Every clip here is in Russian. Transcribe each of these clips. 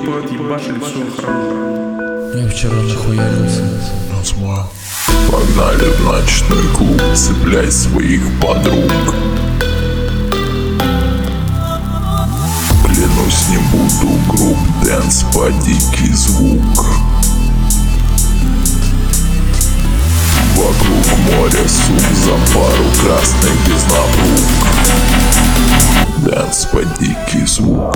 типа отъебашили всю охрану. Я вчера нахуярился. Погнали в ночной клуб, цепляй своих подруг. Клянусь, не буду груб, дэнс по дикий звук. Вокруг моря суп за пару красных без набрук. Дэнс по дикий звук.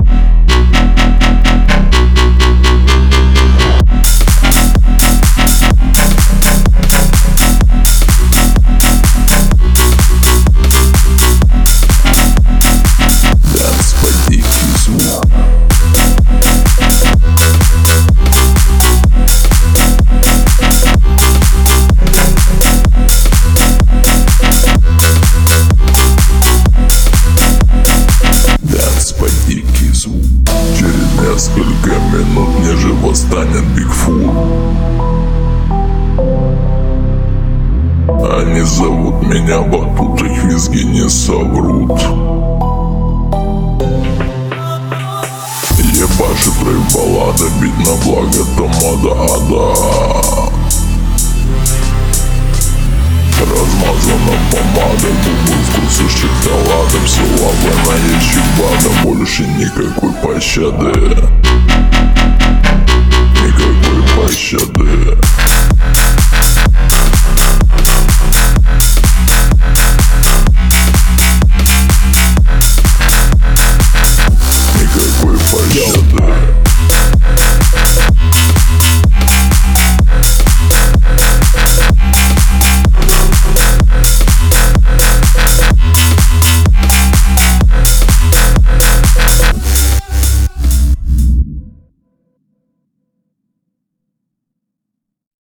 Через несколько минут мне живо станет Бигфут. Они зовут меня Батут, их визги не соврут. Ебашит рэп-баллада, бит на благо, то мода ада. Размазана помада, губы вкуса шоколада. Все лавы на ячебада, больше никакой пощады. Никакой пощады.